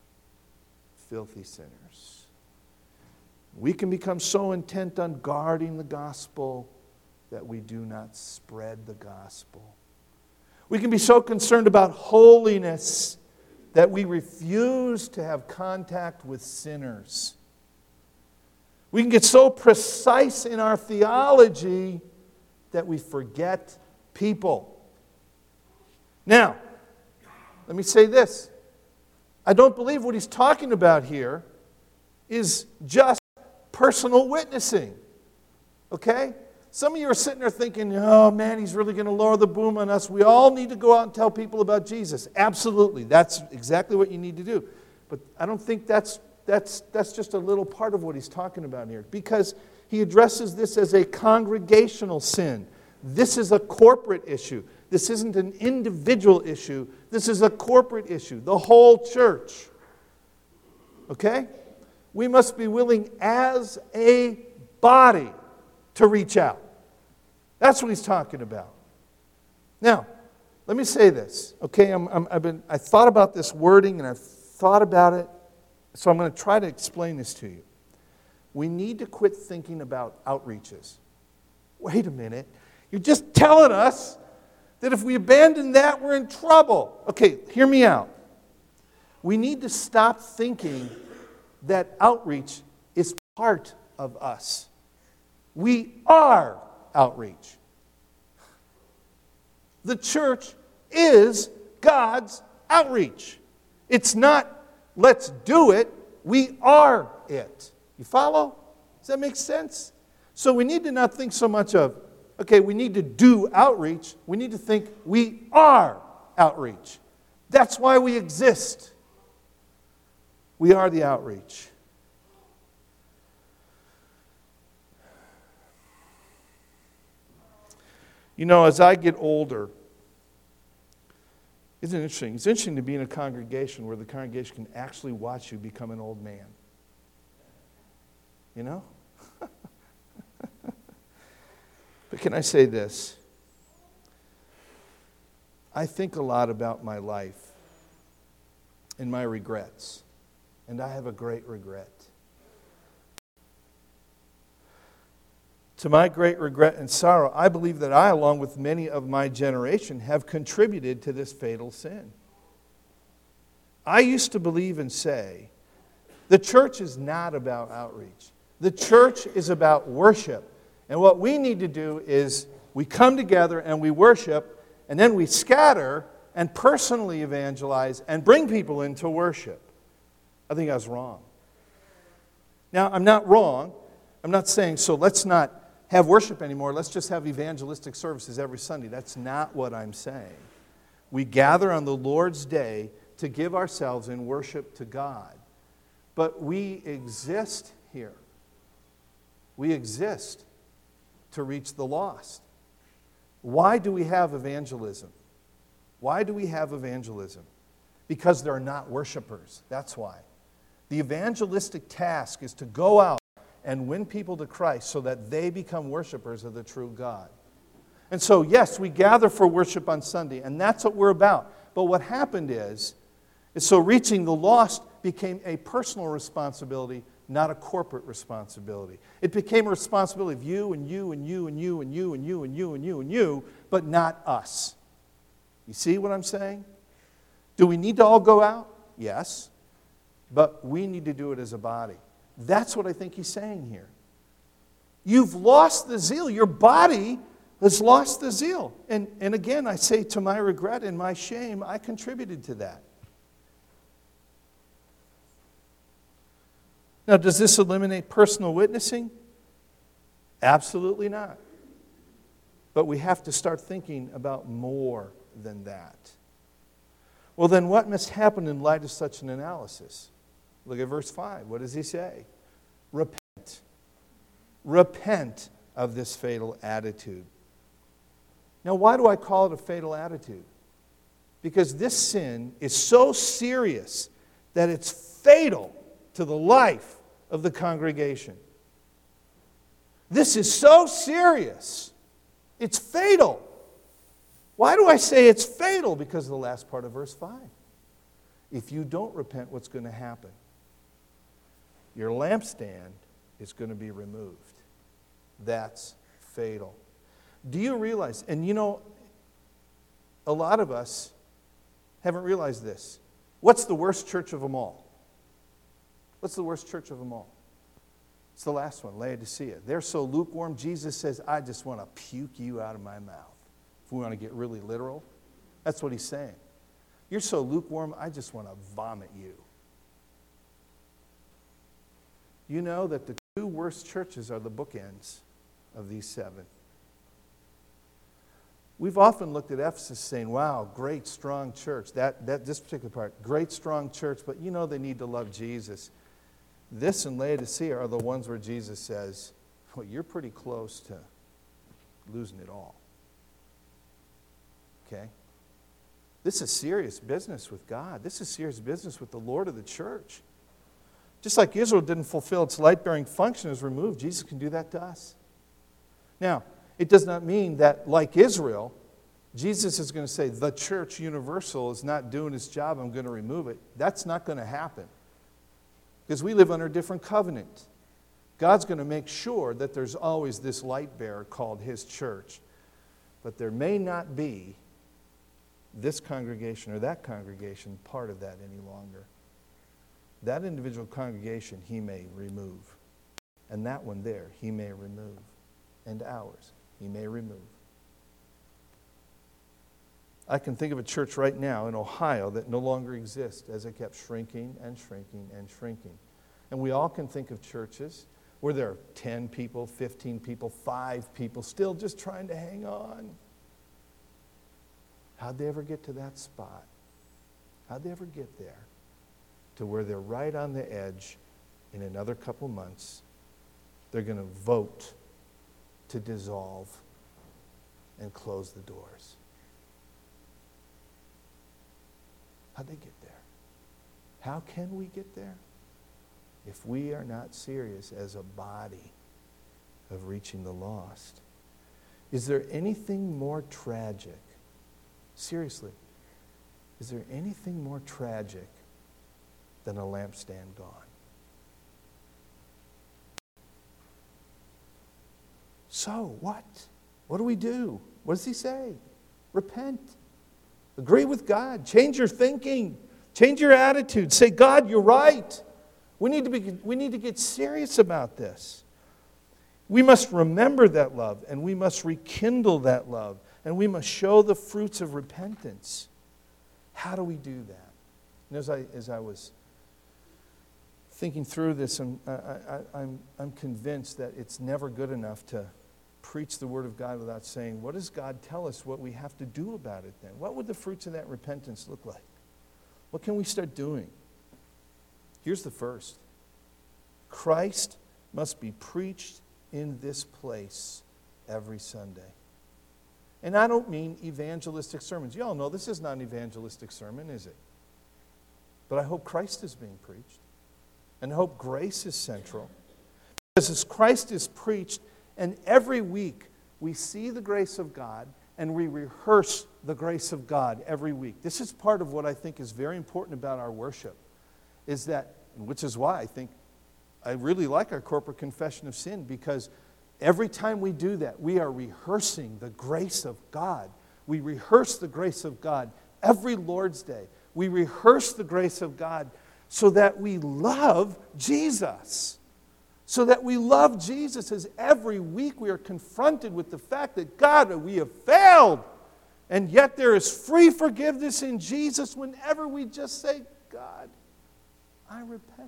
filthy sinners. We can become so intent on guarding the gospel that we do not spread the gospel. We can be so concerned about holiness that we refuse to have contact with sinners. We can get so precise in our theology that we forget people. Now, let me say this. I don't believe what he's talking about here is just personal witnessing. Okay? Some of you are sitting there thinking, oh man, he's really going to lower the boom on us. We all need to go out and tell people about Jesus. Absolutely. That's exactly what you need to do. But I don't think that's, that's, that's just a little part of what he's talking about here. Because he addresses this as a congregational sin. This is a corporate issue. This isn't an individual issue. This is a corporate issue. The whole church. Okay? We must be willing as a body to reach out. That's what he's talking about. Now, let me say this. Okay, I'm, I'm, I've been, I thought about this wording and I've thought about it, so I'm going to try to explain this to you. We need to quit thinking about outreaches. Wait a minute. You're just telling us that if we abandon that, we're in trouble. Okay, hear me out. We need to stop thinking that outreach is part of us. We are outreach. The church is God's outreach. It's not, let's do it. We are it. You follow? Does that make sense? So we need to not think so much of, okay, we need to do outreach. We need to think we are outreach. That's why we exist. We are the outreach. You know, as I get older, isn't it interesting? It's interesting to be in a congregation where the congregation can actually watch you become an old man. You know? But can I say this? I think a lot about my life and my regrets. And I have a great regret. To my great regret and sorrow, I believe that I, along with many of my generation, have contributed to this fatal sin. I used to believe and say, the church is not about outreach. The church is about worship. And what we need to do is we come together and we worship, and then we scatter and personally evangelize and bring people into worship. I think I was wrong. Now, I'm not wrong. I'm not saying, so let's not have worship anymore. Let's just have evangelistic services every Sunday. That's not what I'm saying. We gather on the Lord's day to give ourselves in worship to God. But we exist here. We exist to reach the lost. Why do we have evangelism? Why do we have evangelism? Because they're not worshipers. That's why. The evangelistic task is to go out and win people to Christ so that they become worshipers of the true God. And so, yes, we gather for worship on Sunday, and that's what we're about. But what happened is, is so reaching the lost became a personal responsibility, not a corporate responsibility. It became a responsibility of you and you and you and you and you and you and you and you and you, but not us. You see what I'm saying? Do we need to all go out? Yes. But we need to do it as a body. That's what I think he's saying here. You've lost the zeal. Your body has lost the zeal. And, and again, I say to my regret and my shame, I contributed to that. Now, does this eliminate personal witnessing? Absolutely not. But we have to start thinking about more than that. Well, then what must happen in light of such an analysis? Look at verse five. What does he say? Repent. Repent of this fatal attitude. Now, why do I call it a fatal attitude? Because this sin is so serious that it's fatal to the life of the congregation. This is so serious. It's fatal. Why do I say it's fatal? Because of the last part of verse five. If you don't repent, what's going to happen? Your lampstand is going to be removed. That's fatal. Do you realize, and you know, a lot of us haven't realized this. What's the worst church of them all? What's the worst church of them all? It's the last one, Laodicea. They're so lukewarm, Jesus says, I just want to puke you out of my mouth. If we want to get really literal, that's what he's saying. You're so lukewarm, I just want to vomit you. You know that the two worst churches are the bookends of these seven. We've often looked at Ephesus saying, wow, great, strong church. That, that, this particular part, great, strong church, but you know they need to love Jesus. This and Laodicea are the ones where Jesus says, well, you're pretty close to losing it all. Okay? This is serious business with God. This is serious business with the Lord of the church. Just like Israel didn't fulfill its light-bearing function, is removed, Jesus can do that to us. Now, it does not mean that, like Israel, Jesus is going to say, the church universal is not doing its job, I'm going to remove it. That's not going to happen. Because we live under a different covenant. God's going to make sure that there's always this light bearer called his church. But there may not be this congregation or that congregation part of that any longer. That individual congregation he may remove. And that one there he may remove. And ours he may remove. I can think of a church right now in Ohio that no longer exists as it kept shrinking and shrinking and shrinking. And we all can think of churches where there are ten people, fifteen people, five people still just trying to hang on. How'd they ever get to that spot? How'd they ever get there? To where they're right on the edge in another couple months. They're going to vote to dissolve and close the doors. How'd they get there? How can we get there? If we are not serious as a body of reaching the lost. Is there anything more tragic? Seriously, is there anything more tragic than a lampstand gone? So what? What do we do? What does he say? Repent. Agree with God. Change your thinking. Change your attitude. Say, God, you're right. We need to be, we need to get serious about this. We must remember that love, and we must rekindle that love, and we must show the fruits of repentance. How do we do that? And as I, as I was thinking through this, I'm, I, I, I'm, I'm convinced that it's never good enough to preach the Word of God without saying, what does God tell us what we have to do about it then? What would the fruits of that repentance look like? What can we start doing? Here's the first. Christ must be preached in this place every Sunday. And I don't mean evangelistic sermons. You all know this is not an evangelistic sermon, is it? But I hope Christ is being preached. And I hope grace is central. Because as Christ is preached, and every week we see the grace of God, and we rehearse the grace of God every week. This is part of what I think is very important about our worship, is that, which is why I think I really like our corporate confession of sin, because every time we do that, we are rehearsing the grace of God. We rehearse the grace of God every Lord's Day. We rehearse the grace of God so that we love Jesus. So that we love Jesus, as every week we are confronted with the fact that, God, we have failed. And yet there is free forgiveness in Jesus whenever we just say, God, I repent.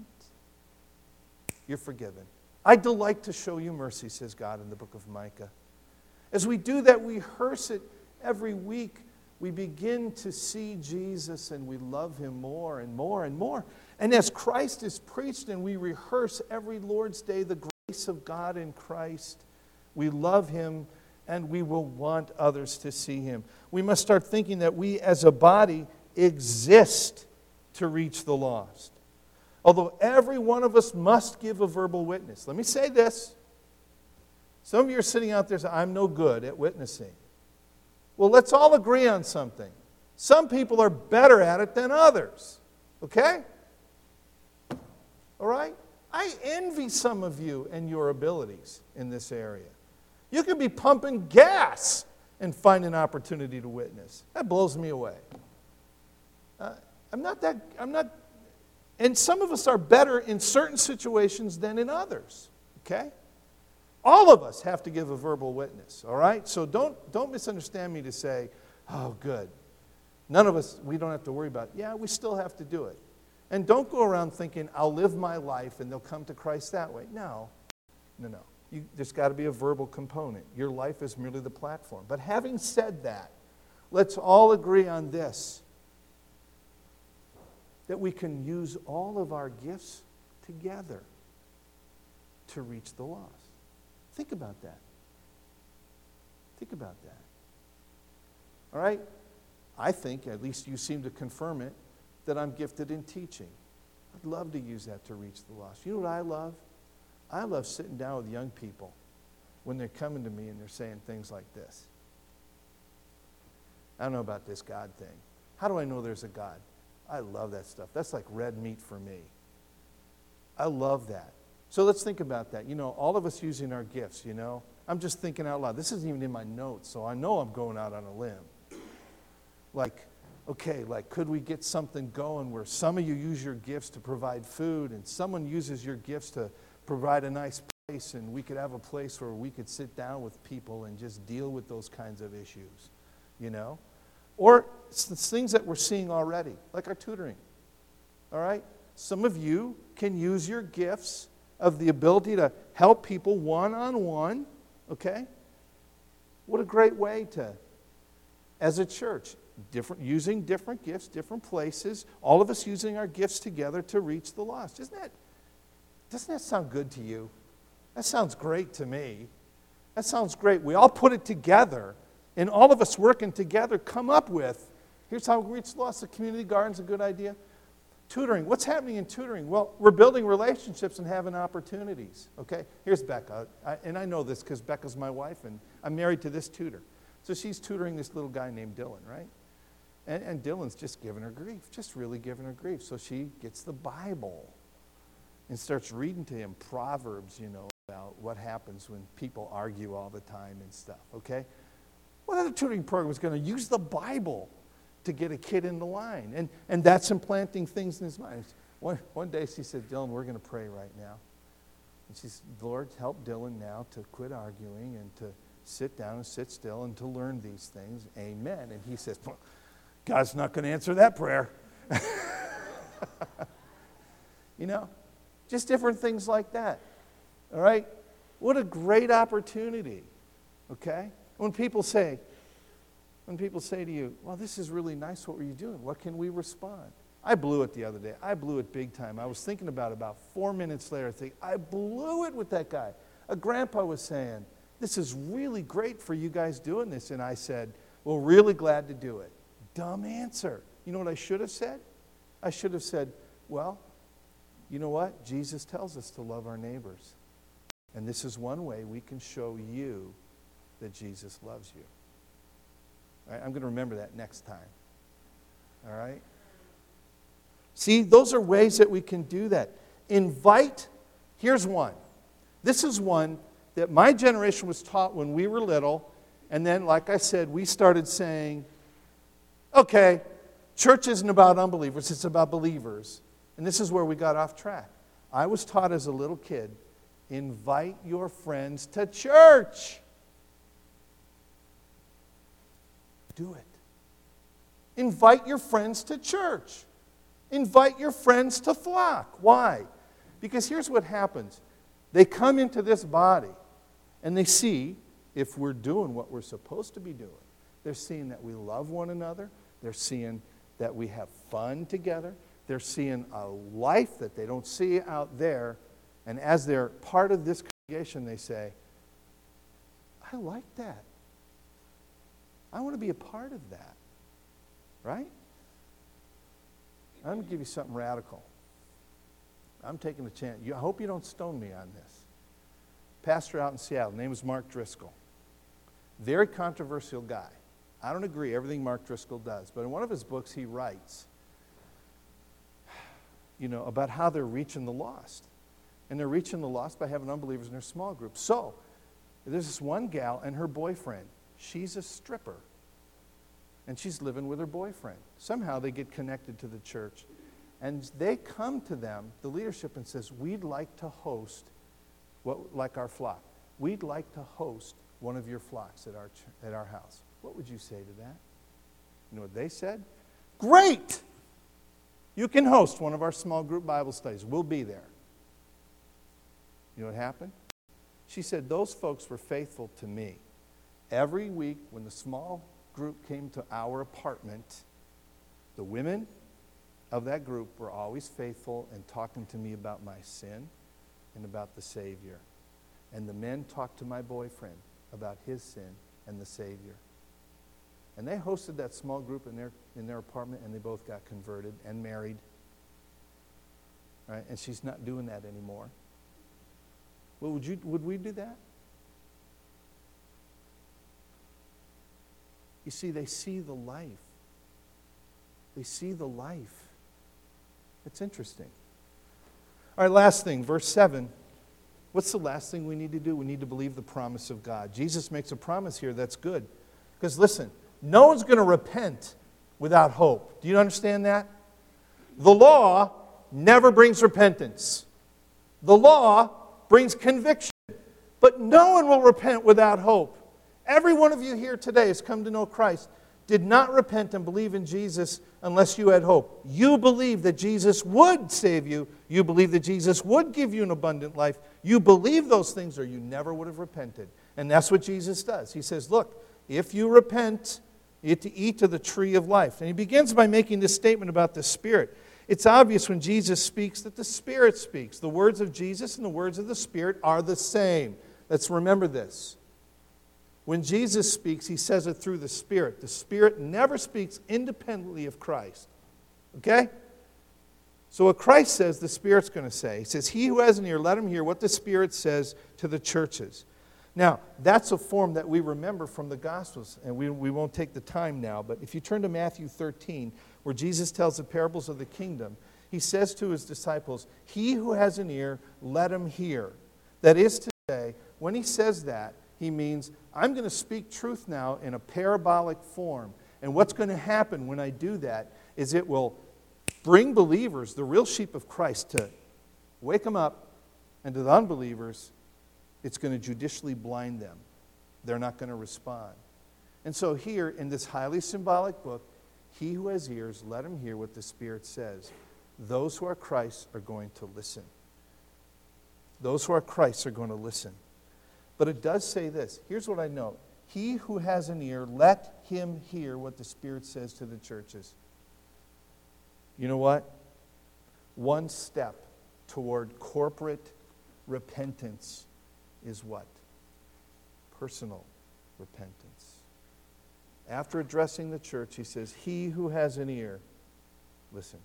You're forgiven. I delight to show you mercy, says God in the book of Micah. As we do that, we rehearse it every week. We begin to see Jesus and we love him more and more and more. And as Christ is preached and we rehearse every Lord's Day the grace of God in Christ, we love him and we will want others to see him. We must start thinking that we as a body exist to reach the lost. Although every one of us must give a verbal witness. Let me say this. Some of you are sitting out there saying, I'm no good at witnessing. Well, let's all agree on something. Some people are better at it than others. Okay? All right? I envy some of you and your abilities in this area. You can be pumping gas and find an opportunity to witness. That blows me away. Uh, I'm not that, I'm not, and some of us are better in certain situations than in others. Okay? All of us have to give a verbal witness, all right? So don't, don't misunderstand me to say, oh, good. None of us, we don't have to worry about it. Yeah, we still have to do it. And don't go around thinking, I'll live my life and they'll come to Christ that way. No, no, no. You, there's got to be a verbal component. Your life is merely the platform. But having said that, let's all agree on this, that we can use all of our gifts together to reach the lost. Think about that. Think about that. All right? I think, at least you seem to confirm it, that I'm gifted in teaching. I'd love to use that to reach the lost. You know what I love? I love sitting down with young people when they're coming to me and they're saying things like this. I don't know about this God thing. How do I know there's a God? I love that stuff. That's like red meat for me. I love that. So let's think about that. You know, all of us using our gifts, you know. I'm just thinking out loud. This isn't even in my notes, so I know I'm going out on a limb. Like, okay, like could we get something going where some of you use your gifts to provide food and someone uses your gifts to provide a nice place, and we could have a place where we could sit down with people and just deal with those kinds of issues, you know? Or it's things that we're seeing already, like our tutoring, all right? Some of you can use your gifts of the ability to help people one-on-one, okay? What a great way to, as a church, different, using different gifts, different places, all of us using our gifts together to reach the lost. Isn't that, doesn't that sound good to you? That sounds great to me. That sounds great. We all put it together, and all of us working together come up with, here's how we reach the lost. The community garden's a good idea. Tutoring. What's happening in tutoring? Well, we're building relationships and having opportunities. Okay? Here's Becca. I, and I know this because Becca's my wife, and I'm married to this tutor. So she's tutoring this little guy named Dylan, right? And, and Dylan's just giving her grief, just really giving her grief. So she gets the Bible and starts reading to him Proverbs, you know, about what happens when people argue all the time and stuff, okay? What other tutoring program is going to use the Bible to get a kid in the line? And, and that's implanting things in his mind. One, one day she said, Dylan, we're going to pray right now. And she said, Lord, help Dylan now to quit arguing and to sit down and sit still and to learn these things. Amen. And he says, well, God's not going to answer that prayer. You know, just different things like that. All right? What a great opportunity. Okay? When people say, when people say to you, well, this is really nice, what were you doing? What can we respond? I blew it the other day. I blew it big time. I was thinking about it about four minutes later. I think, I blew it with that guy. A grandpa was saying, this is really great for you guys doing this. And I said, well, really glad to do it. Dumb answer. You know what I should have said? I should have said, well, you know what? Jesus tells us to love our neighbors. And this is one way we can show you that Jesus loves you. All right, I'm going to remember that next time. All right? See, those are ways that we can do that. Invite, here's one. This is one that my generation was taught when we were little. And then, like I said, we started saying, okay, church isn't about unbelievers, it's about believers. And this is where we got off track. I was taught as a little kid, invite your friends to church. Do it. Invite your friends to church. Invite your friends to flock. Why? Because here's what happens. They come into this body and they see if we're doing what we're supposed to be doing. They're seeing that we love one another. They're seeing that we have fun together. They're seeing a life that they don't see out there. And as they're part of this congregation, they say, I like that. I want to be a part of that. Right? I'm going to give you something radical. I'm taking a chance. I hope you don't stone me on this. Pastor out in Seattle, name is Mark Driscoll. Very controversial guy. I don't agree everything Mark Driscoll does, but in one of his books he writes, you know, about how they're reaching the lost. And they're reaching the lost by having unbelievers in their small group. So, there's this one gal and her boyfriend. She's a stripper. And she's living with her boyfriend. Somehow they get connected to the church. And they come to them, the leadership, and says, we'd like to host, what like our flock. We'd like to host one of your flocks at our, at our house. What would you say to that? You know what they said? Great! You can host one of our small group Bible studies. We'll be there. You know what happened? She said, those folks were faithful to me. Every week when the small group came to our apartment, the women of that group were always faithful and talking to me about my sin and about the Savior. And the men talked to my boyfriend about his sin and the Savior. And they hosted that small group in their in their apartment, and they both got converted and married. Right? And she's not doing that anymore. Well, would you would we do that? You see, they see the life. They see the life. It's interesting. All right, last thing, verse seven. What's the last thing we need to do? We need to believe the promise of God. Jesus makes a promise here that's good. Because listen, no one's going to repent without hope. Do you understand that? The law never brings repentance. The law brings conviction. But no one will repent without hope. Every one of you here today has come to know Christ, did not repent and believe in Jesus unless you had hope. You believe that Jesus would save you. You believe that Jesus would give you an abundant life. You believe those things or you never would have repented. And that's what Jesus does. He says, look, if you repent, you get to eat of the tree of life. And he begins by making this statement about the Spirit. It's obvious when Jesus speaks that the Spirit speaks. The words of Jesus and the words of the Spirit are the same. Let's remember this. When Jesus speaks, he says it through the Spirit. The Spirit never speaks independently of Christ. Okay? So what Christ says, the Spirit's going to say. He says, he who has an ear, let him hear what the Spirit says to the churches. Now, that's a form that we remember from the Gospels, and we, we won't take the time now, but if you turn to Matthew thirteen, where Jesus tells the parables of the kingdom, he says to his disciples, he who has an ear, let him hear. That is to say, when he says that, he means, I'm going to speak truth now in a parabolic form. And what's going to happen when I do that is it will bring believers, the real sheep of Christ, to wake them up, and to the unbelievers, it's going to judicially blind them. They're not going to respond. And so here, in this highly symbolic book, he who has ears, let him hear what the Spirit says. Those who are Christ are going to listen. Those who are Christ are going to listen. But it does say this. Here's what I note. He who has an ear, let him hear what the Spirit says to the churches. You know what? One step toward corporate repentance is what? Personal repentance. After addressing the church, he says, he who has an ear, listen.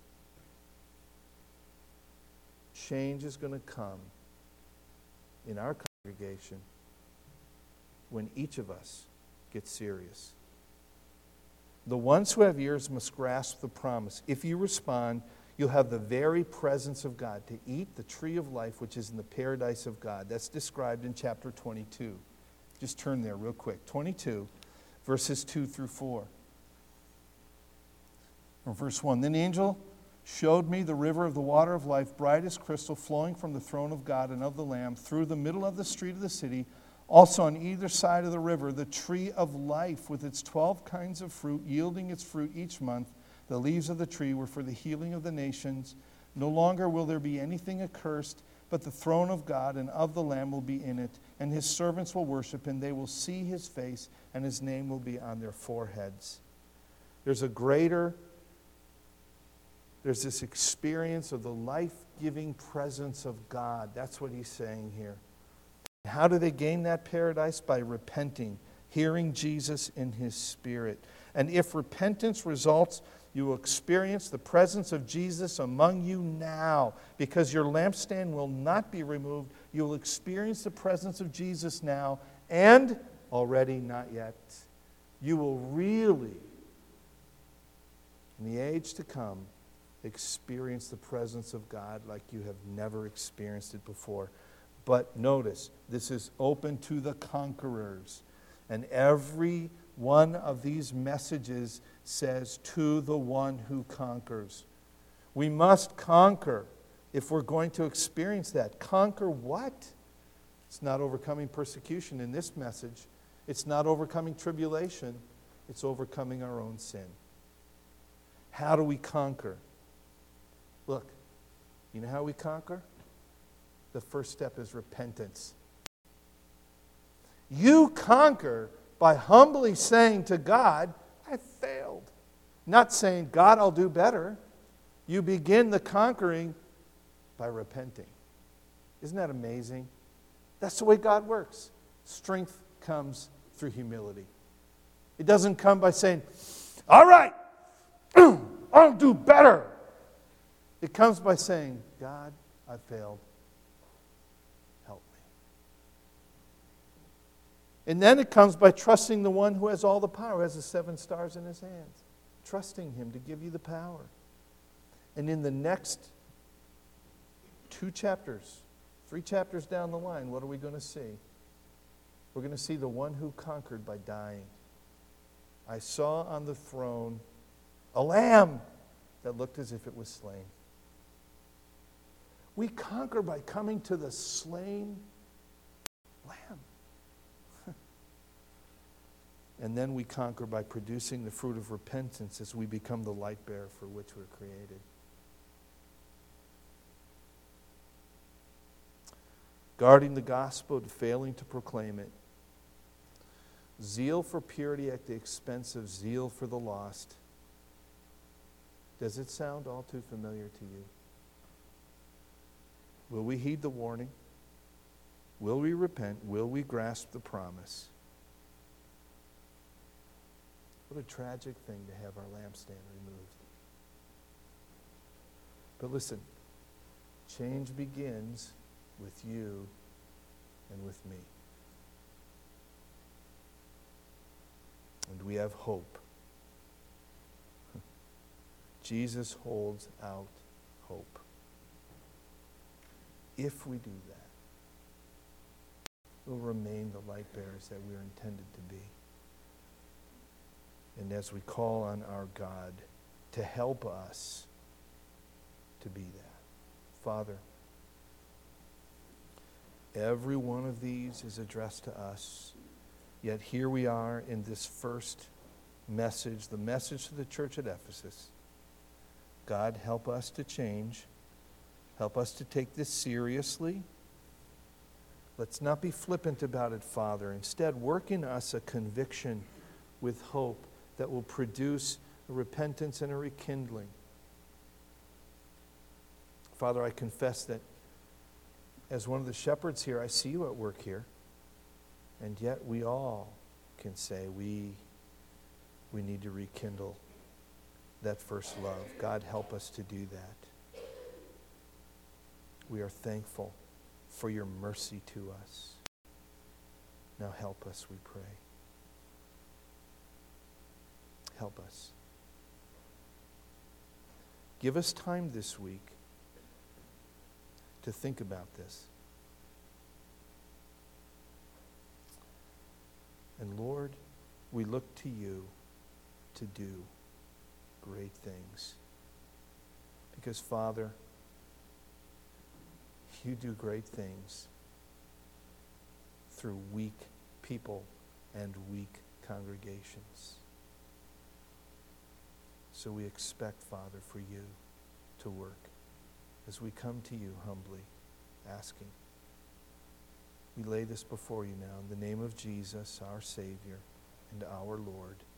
Change is going to come in our congregation when each of us gets serious. The ones who have ears must grasp the promise. If you respond, you'll have the very presence of God to eat the tree of life, which is in the paradise of God. That's described in chapter twenty-two. Just turn there real quick. twenty-two, verses two through four. Or verse one. Then the angel showed me the river of the water of life, bright as crystal, flowing from the throne of God and of the Lamb through the middle of the street of the city. Also on either side of the river, the tree of life with its twelve kinds of fruit, yielding its fruit each month. The leaves of the tree were for the healing of the nations. No longer will there be anything accursed, but the throne of God and of the Lamb will be in it, and his servants will worship him. They will see his face, and his name will be on their foreheads. There's a greater, there's this experience of the life-giving presence of God. That's what he's saying here. How do they gain that paradise? By repenting, hearing Jesus in his Spirit. And if repentance results, you will experience the presence of Jesus among you now. Because your lampstand will not be removed, you will experience the presence of Jesus now, and already not yet. You will really, in the age to come, experience the presence of God like you have never experienced it before. But notice, this is open to the conquerors. And every one of these messages says, to the one who conquers. We must conquer if we're going to experience that. Conquer what? It's not overcoming persecution in this message. It's not overcoming tribulation. It's overcoming our own sin. How do we conquer? Look, you know how we conquer? The first step is repentance. You conquer by humbly saying to God, I failed. Not saying, God, I'll do better. You begin the conquering by repenting. Isn't that amazing? That's the way God works. Strength comes through humility. It doesn't come by saying, all right, I'll do better. It comes by saying, God, I failed. And then it comes by trusting the one who has all the power, who has the seven stars in his hands. Trusting him to give you the power. And in the next two chapters, three chapters down the line, what are we going to see? We're going to see the one who conquered by dying. I saw on the throne a lamb that looked as if it was slain. We conquer by coming to the slain lamb. And then we conquer by producing the fruit of repentance as we become the light bearer for which we're created. Guarding the gospel and failing to proclaim it. Zeal for purity at the expense of zeal for the lost. Does it sound all too familiar to you? Will we heed the warning? Will we repent? Will we grasp the promise? What a tragic thing to have our lampstand removed. But listen, change begins with you and with me. And we have hope. Jesus holds out hope. If we do that, we'll remain the light bearers that we are intended to be. And as we call on our God to help us to be that. Father, every one of these is addressed to us. Yet here we are in this first message, the message to the church at Ephesus. God, help us to change. Help us to take this seriously. Let's not be flippant about it, Father. Instead, work in us a conviction with hope that will produce a repentance and a rekindling. Father, I confess that as one of the shepherds here, I see you at work here. And yet we all can say we, we need to rekindle that first love. God, help us to do that. We are thankful for your mercy to us. Now help us, we pray. Help us. Give us time this week to think about this. And Lord, we look to you to do great things. Because, Father, you do great things through weak people and weak congregations. So we expect, Father, for you to work as we come to you humbly, asking. We lay this before you now in the name of Jesus, our Savior and our Lord.